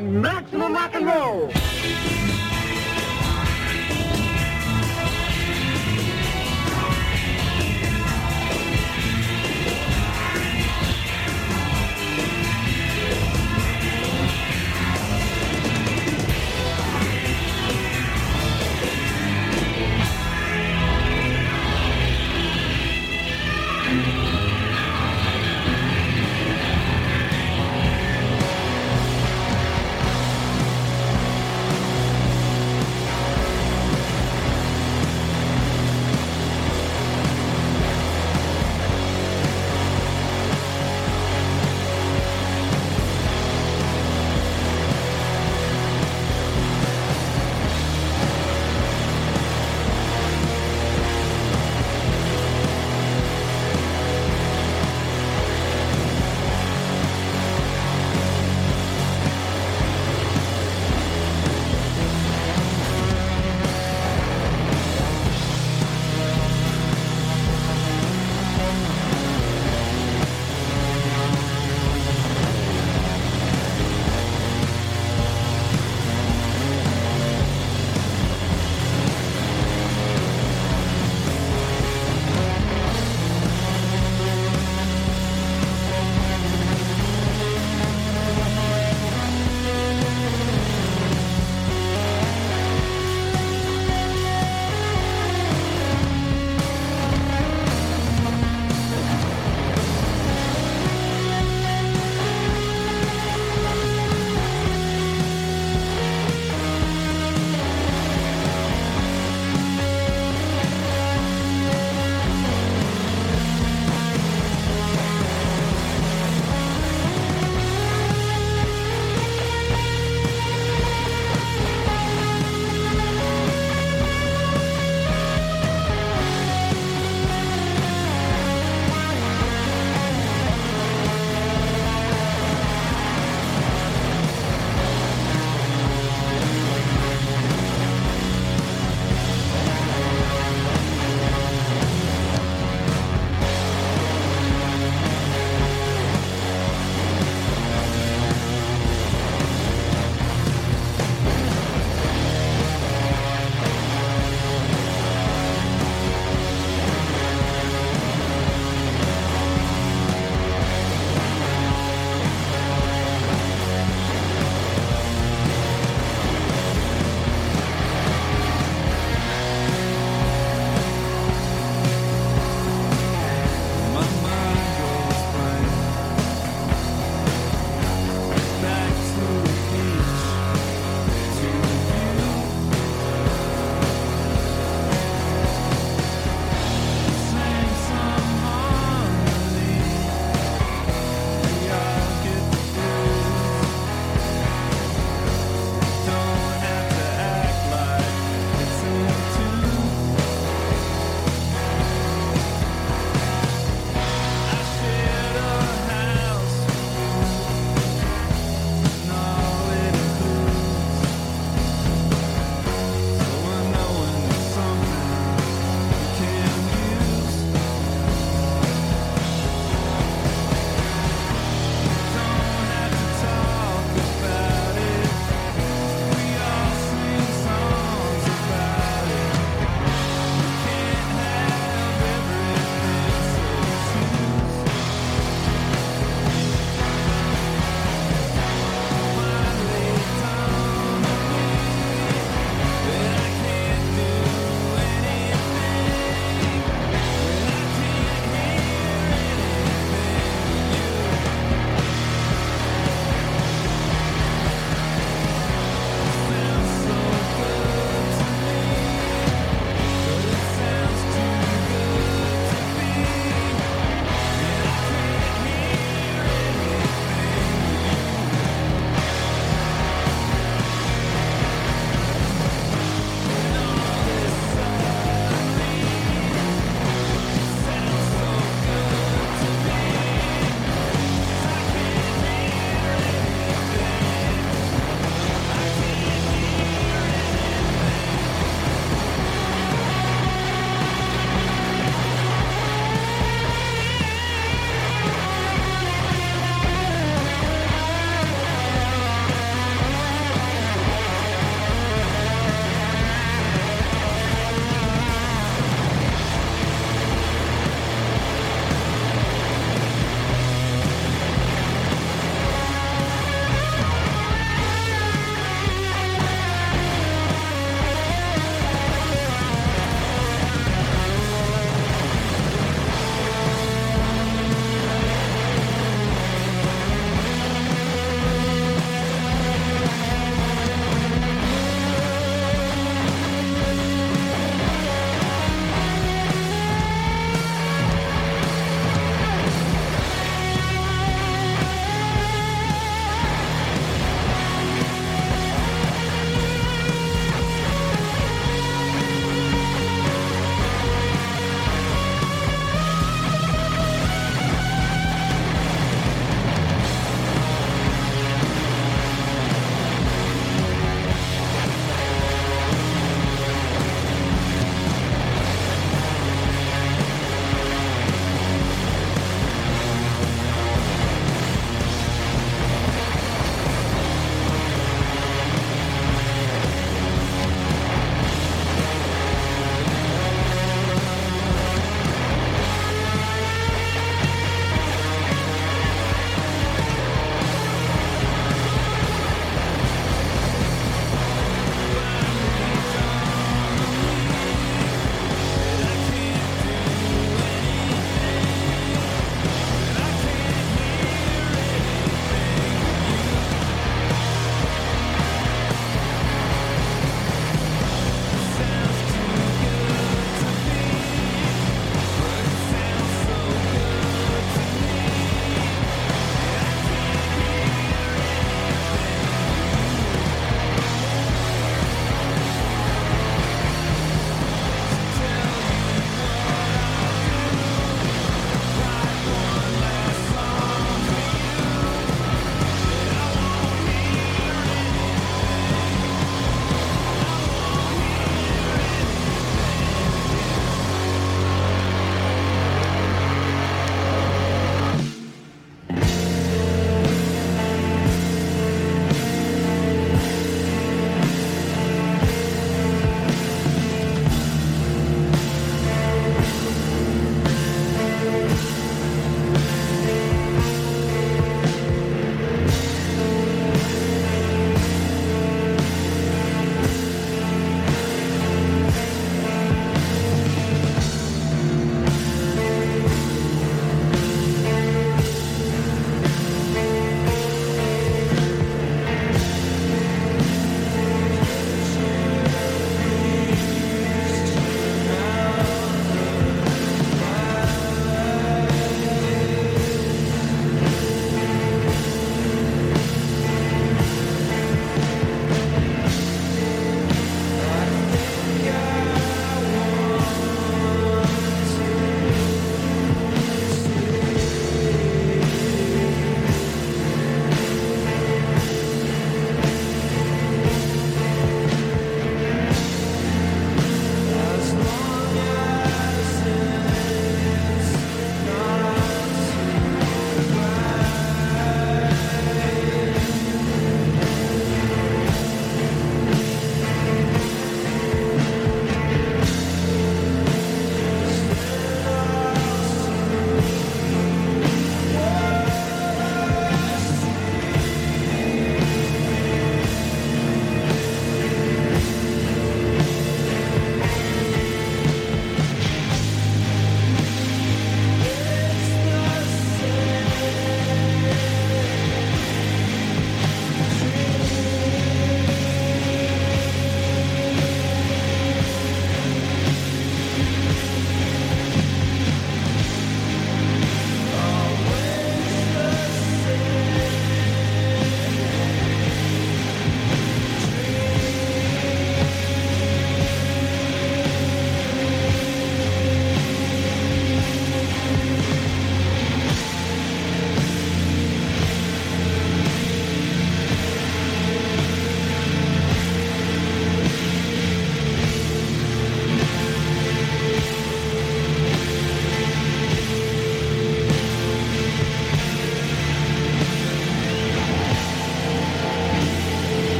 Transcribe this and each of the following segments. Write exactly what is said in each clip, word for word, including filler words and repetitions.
on Maximum Rock and Roll.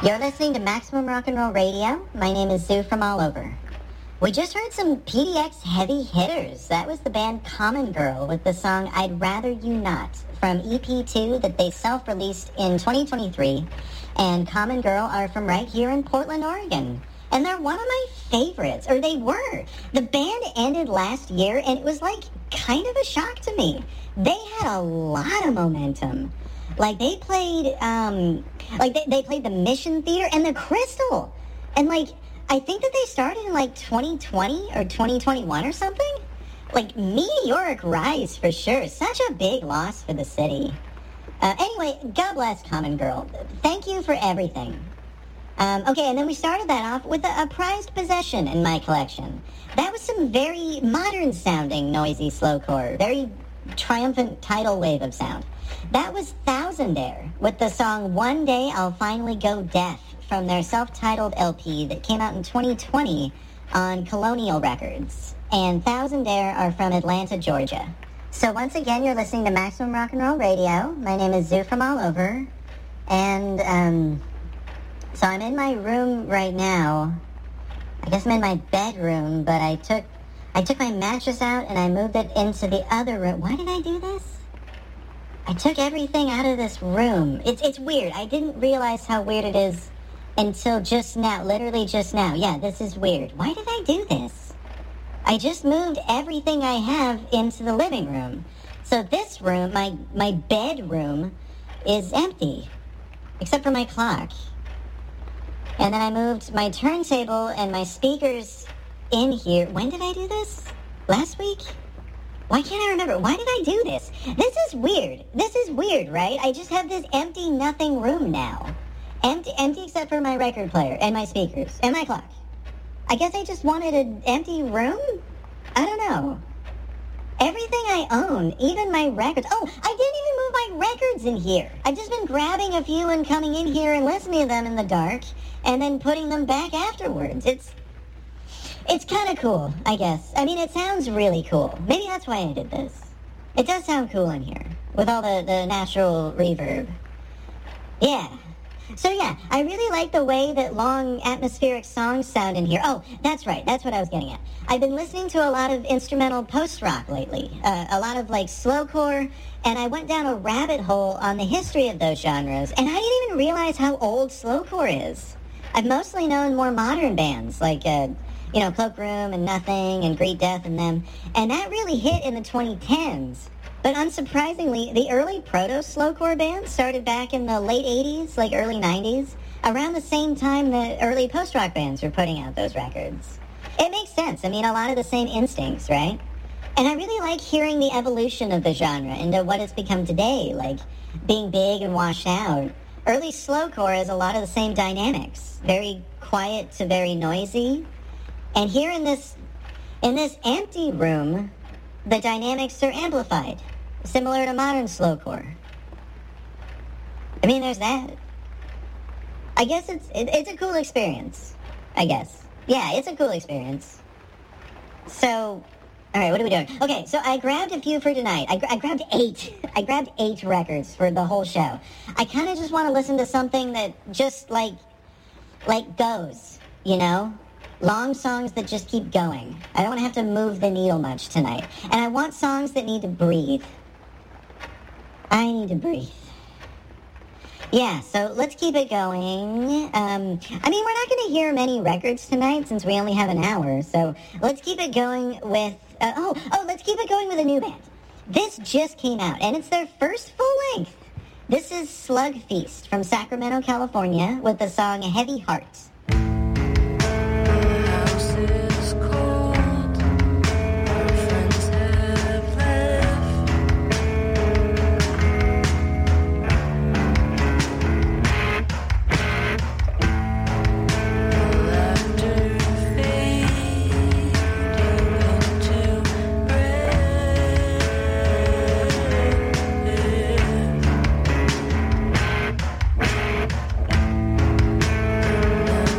You're listening to Maximum Rock and Roll Radio. My name is Sue from All Over. We just heard some P D X heavy hitters. That was the band Common Girl with the song I'd Rather You Not from E P two that they self-released in twenty twenty-three. And Common Girl are from right here in Portland, Oregon. And they're one of my favorites, or they were. The band ended last year, and it was like kind of a shock to me. They had a lot of momentum. Like they played, um, like they, they played the Mission Theater and the Crystal. And like, I think that they started in like twenty twenty or twenty twenty-one or something. Like meteoric rise for sure. Such a big loss for the city. Uh, anyway, God bless Common Girl. Thank you for everything. Um, okay, and then we started that off with a, a prized possession in my collection. That was some very modern-sounding noisy slowcore, very triumphant tidal wave of sound. That was Thousandaire with the song One Day I'll Finally Go Deaf from their self-titled L P that came out in twenty twenty on Colonial Records. And Thousandaire are from Atlanta, Georgia. So once again, you're listening to Maximum Rock and Roll Radio. My name is Zoo from All Over. And, um... so I'm in my room right now. I guess I'm in my bedroom, but I took I took my mattress out and I moved it into the other room. Why did I do this? I took everything out of this room. It's it's weird. I didn't realize how weird it is until just now. Literally just now. Yeah, this is weird. Why did I do this? I just moved everything I have into the living room. So this room, my my bedroom, is empty. Except for my clock. And then I moved my turntable and my speakers in here. When did I do this? Last week? Why can't I remember? Why did I do this? This is weird. This is weird, right? I just have this empty nothing room now. Empty, empty except for my record player and my speakers and my clock. I guess I just wanted an empty room? I don't know. Everything I own, even my records. Oh, I didn't even move my records in here. I've just been grabbing a few and coming in here and listening to them in the dark and then putting them back afterwards. It's it's kind of cool, I guess. I mean, it sounds really cool. Maybe that's why I did this. It does sound cool in here with all the, the natural reverb. Yeah. So yeah, I really like the way that long atmospheric songs sound in here. Oh, that's right, that's what I was getting at. I've been listening to a lot of instrumental post-rock lately, uh, a lot of like slowcore, and I went down a rabbit hole on the history of those genres, and I didn't even realize how old slowcore is. I've mostly known more modern bands, like, uh, you know, Cloakroom and Nothing and Great Death and them, and that really hit in the twenty tens. But unsurprisingly, the early proto-slowcore bands started back in the late eighties, like early nineties, around the same time the early post-rock bands were putting out those records. It makes sense. I mean, a lot of the same instincts, right? And I really like hearing the evolution of the genre into what it's become today, like being big and washed out. Early slowcore has a lot of the same dynamics, very quiet to very noisy. And here in this, in this empty room, the dynamics are amplified. Similar to modern slowcore. I mean, there's that. I guess it's it, it's a cool experience. I guess. Yeah, it's a cool experience. So, all right, what are we doing? Okay, so I grabbed a few for tonight. I, I grabbed eight. I grabbed eight records for the whole show. I kind of just want to listen to something that just, like, like goes, you know? Long songs that just keep going. I don't have to move the needle much tonight. And I want songs that need to breathe. I need to breathe. Yeah, so let's keep it going. Um, I mean, we're not going to hear many records tonight since we only have an hour, so let's keep it going with... Uh, oh, oh, let's keep it going with a new band. This just came out, and it's their first full length. This is Slug Feast from Sacramento, California, with the song Heavy Hearts. Thank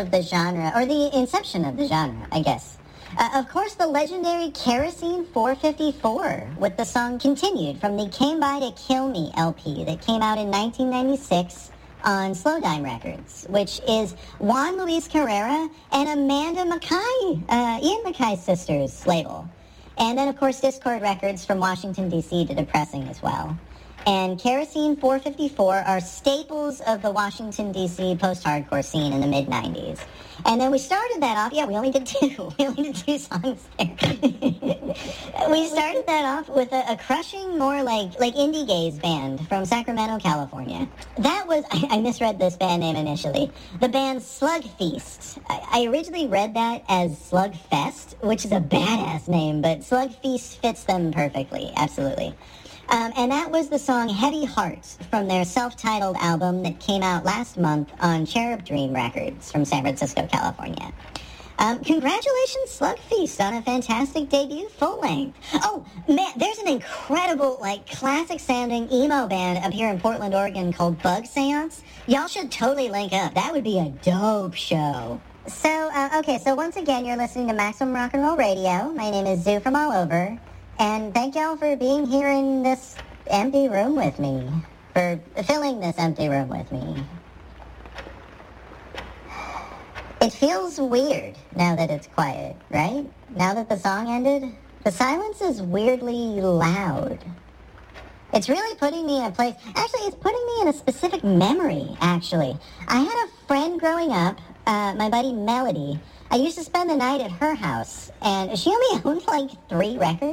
of the genre, or the inception of the genre, I guess. Uh, of course, the legendary Kerosene four fifty-four with the song Continued from the Came By to Kill Me L P that came out in nineteen ninety-six on Slow Dime Records, which is Juan Luis Carrera and Amanda Mackay, uh, Ian Mackay's sister's label. And then, of course, Discord Records from Washington, D C to Depressing as well. And Kerosene four fifty-four are staples of the Washington, D C post-hardcore scene in the mid nineties. And then we started that off, yeah, we only did two. We only did two songs there. We started that off with a, a crushing, more like like indie gaze band from Sacramento, California. That was, I, I misread this band name initially, the band Slug Feast. I, I originally read that as Slug Fest, which is a badass name, but Slug Feast fits them perfectly, absolutely. Um, and that was the song Heavy Heart from their self-titled album that came out last month on Cherub Dream Records from San Francisco, California. Um, congratulations, Slug Feast, on a fantastic debut full-length. Oh, man, there's an incredible, like, classic-sounding emo band up here in Portland, Oregon called Bug Seance. Y'all should totally link up. That would be a dope show. So, uh, okay, so once again, you're listening to Maximum Rock and Roll Radio. My name is Zoo from All Over. And thank y'all for being here in this empty room with me. For filling this empty room with me. It feels weird now that it's quiet, right? Now that the song ended, the silence is weirdly loud. It's really putting me in a place... Actually, it's putting me in a specific memory, actually. I had a friend growing up, uh, my buddy Melody. I used to spend the night at her house, and she only owned like three records.